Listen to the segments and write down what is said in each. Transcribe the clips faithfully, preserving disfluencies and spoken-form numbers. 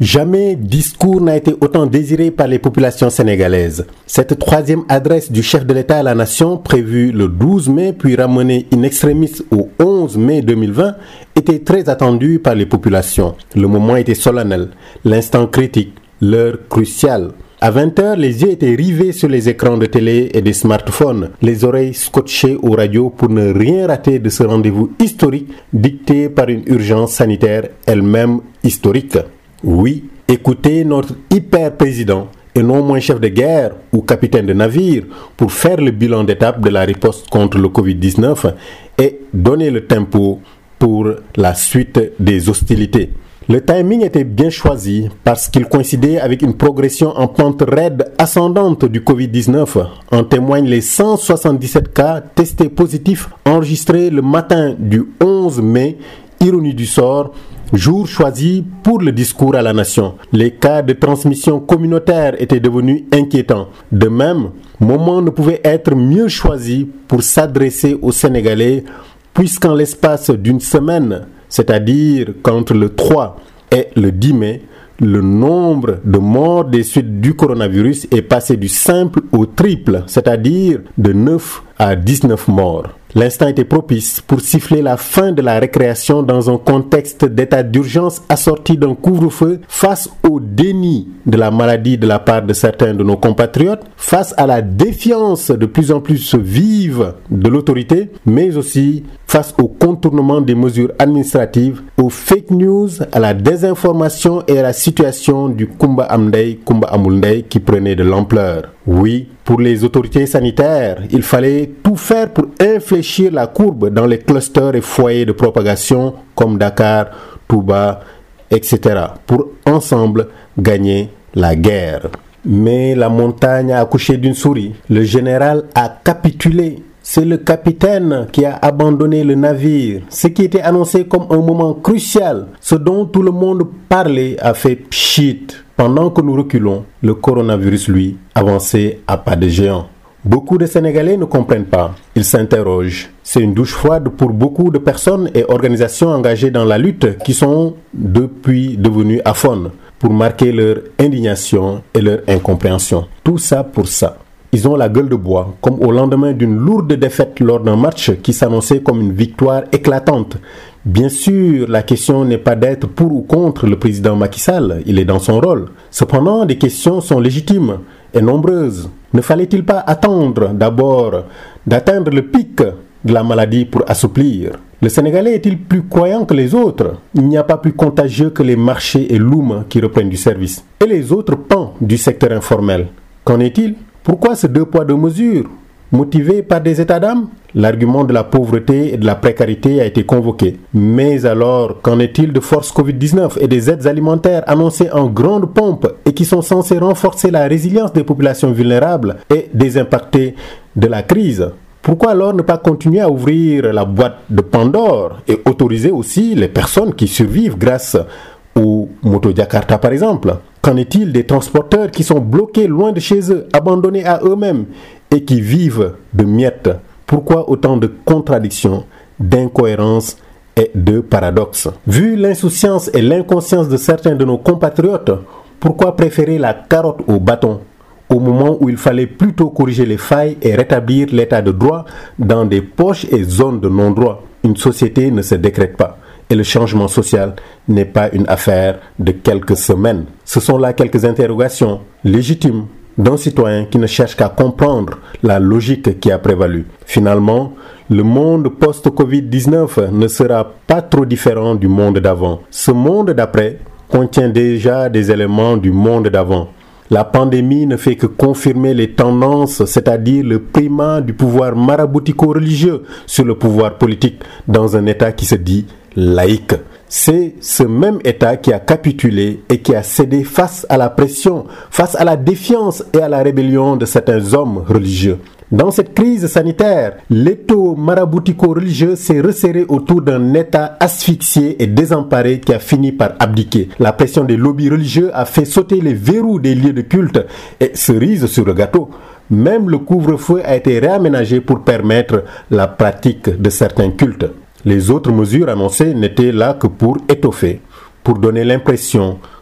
Jamais discours n'a été autant désiré par les populations sénégalaises. Cette troisième adresse du chef de l'État à la nation, prévue le douze mai puis ramenée in extremis au onze mai deux mille vingt, était très attendue par les populations. Le moment était solennel, l'instant critique, l'heure cruciale. À vingt heures, les yeux étaient rivés sur les écrans de télé et des smartphones, les oreilles scotchées aux radios pour ne rien rater de ce rendez-vous historique dicté par une urgence sanitaire elle-même historique. Oui, écoutez notre hyper-président et non moins chef de guerre ou capitaine de navire pour faire le bilan d'étape de la riposte contre le covid dix-neuf et donner le tempo pour la suite des hostilités. Le timing était bien choisi parce qu'il coïncidait avec une progression en pente raide ascendante du covid dix-neuf. En témoignent les cent soixante-dix-sept cas testés positifs enregistrés le matin du onze mai, ironie du sort, jour choisi pour le discours à la nation. Les cas de transmission communautaire étaient devenus inquiétants. De même, moment ne pouvait être mieux choisi pour s'adresser aux Sénégalais, puisqu'en l'espace d'une semaine, c'est-à-dire qu'entre le trois et le dix mai, le nombre de morts des suites du coronavirus est passé du simple au triple, c'est-à-dire de neuf à dix-neuf morts. L'instant était propice pour siffler la fin de la récréation dans un contexte d'état d'urgence assorti d'un couvre-feu face au déni de la maladie de la part de certains de nos compatriotes, face à la défiance de plus en plus vive de l'autorité, mais aussi face au contournement des mesures administratives, aux fake news, à la désinformation et à la situation du Kumba Amndey, Kumba Amulndey qui prenait de l'ampleur. Oui, pour les autorités sanitaires, il fallait tout faire pour infléchir la courbe dans les clusters et foyers de propagation comme Dakar, Touba, et cetera, pour ensemble gagner la guerre. Mais la montagne a accouché d'une souris. Le général a capitulé. C'est le capitaine qui a abandonné le navire. Ce qui était annoncé comme un moment crucial, ce dont tout le monde parlait, a fait pchit. Pendant que nous reculons, le coronavirus, lui, avançait à pas de géant. Beaucoup de Sénégalais ne comprennent pas. Ils s'interrogent. C'est une douche froide pour beaucoup de personnes et organisations engagées dans la lutte qui sont depuis devenues aphones pour marquer leur indignation et leur incompréhension. Tout ça pour ça. Ils ont la gueule de bois, comme au lendemain d'une lourde défaite lors d'un match qui s'annonçait comme une victoire éclatante. Bien sûr, la question n'est pas d'être pour ou contre le président Macky Sall, il est dans son rôle. Cependant, des questions sont légitimes et nombreuses. Ne fallait-il pas attendre d'abord d'atteindre le pic de la maladie pour assouplir? Le Sénégalais est-il plus croyant que les autres? Il n'y a pas plus contagieux que les marchés et l'Oum qui reprennent du service. Et les autres pans du secteur informel? Qu'en est-il? Pourquoi ces deux poids deux mesures? Motivés par des états d'âme? L'argument de la pauvreté et de la précarité a été convoqué. Mais alors, qu'en est-il de force covid dix-neuf et des aides alimentaires annoncées en grande pompe et qui sont censées renforcer la résilience des populations vulnérables et des impactés de la crise? Pourquoi alors ne pas continuer à ouvrir la boîte de Pandore et autoriser aussi les personnes qui survivent grâce aux motos Jakarta par exemple? Qu'en est-il des transporteurs qui sont bloqués loin de chez eux, abandonnés à eux-mêmes et qui vivent de miettes? Pourquoi autant de contradictions, d'incohérences et de paradoxes? Vu l'insouciance et l'inconscience de certains de nos compatriotes, pourquoi préférer la carotte au bâton au moment où il fallait plutôt corriger les failles et rétablir l'état de droit dans des poches et zones de non-droit? Une société ne se décrète pas. Et le changement social n'est pas une affaire de quelques semaines. Ce sont là quelques interrogations légitimes d'un citoyen qui ne cherche qu'à comprendre la logique qui a prévalu. Finalement, le monde post-covid dix-neuf ne sera pas trop différent du monde d'avant. Ce monde d'après contient déjà des éléments du monde d'avant. La pandémie ne fait que confirmer les tendances, c'est-à-dire le primat du pouvoir maraboutico-religieux sur le pouvoir politique dans un État qui se dit laïque. C'est ce même État qui a capitulé et qui a cédé face à la pression, face à la défiance et à la rébellion de certains hommes religieux. Dans cette crise sanitaire, l'étau maraboutico-religieux s'est resserré autour d'un État asphyxié et désemparé qui a fini par abdiquer. La pression des lobbies religieux a fait sauter les verrous des lieux de culte et, cerise sur le gâteau, même le couvre-feu a été réaménagé pour permettre la pratique de certains cultes. Les autres mesures annoncées n'étaient là que pour étoffer, pour donner l'impression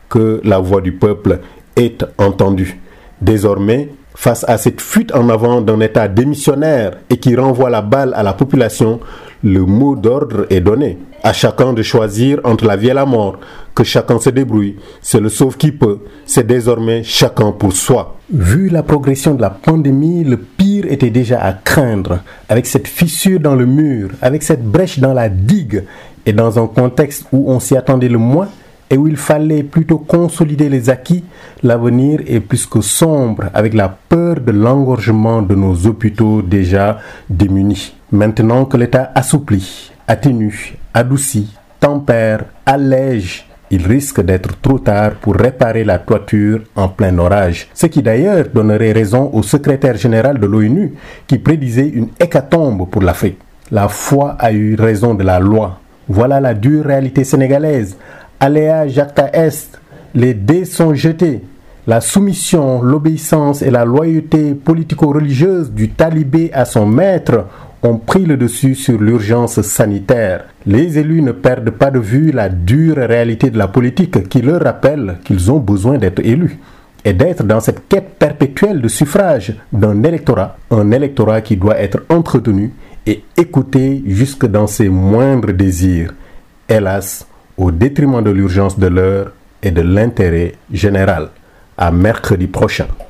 que la voix du peuple est entendue. Désormais, face à cette fuite en avant d'un État démissionnaire et qui renvoie la balle à la population, le mot d'ordre est donné. À chacun de choisir entre la vie et la mort, que chacun se débrouille, c'est le sauve qui peut, c'est désormais chacun pour soi. Vu la progression de la pandémie, le pire était déjà à craindre. Avec cette fissure dans le mur, avec cette brèche dans la digue, et dans un contexte où on s'y attendait le moins, et où il fallait plutôt consolider les acquis, l'avenir est plus que sombre avec la peur de l'engorgement de nos hôpitaux déjà démunis. Maintenant que l'État assouplit, atténue, adoucit, tempère, allège, il risque d'être trop tard pour réparer la toiture en plein orage. Ce qui d'ailleurs donnerait raison au secrétaire général de l'ONU qui prédisait une hécatombe pour l'Afrique. La foi a eu raison de la loi. Voilà la dure réalité sénégalaise. Aléa jacta est, les dés sont jetés. La soumission, l'obéissance et la loyauté politico-religieuse du talibé à son maître ont pris le dessus sur l'urgence sanitaire. Les élus ne perdent pas de vue la dure réalité de la politique qui leur rappelle qu'ils ont besoin d'être élus et d'être dans cette quête perpétuelle de suffrage d'un électorat, un électorat qui doit être entretenu et écouté jusque dans ses moindres désirs. Hélas, au détriment de l'urgence de l'heure et de l'intérêt général. À mercredi prochain.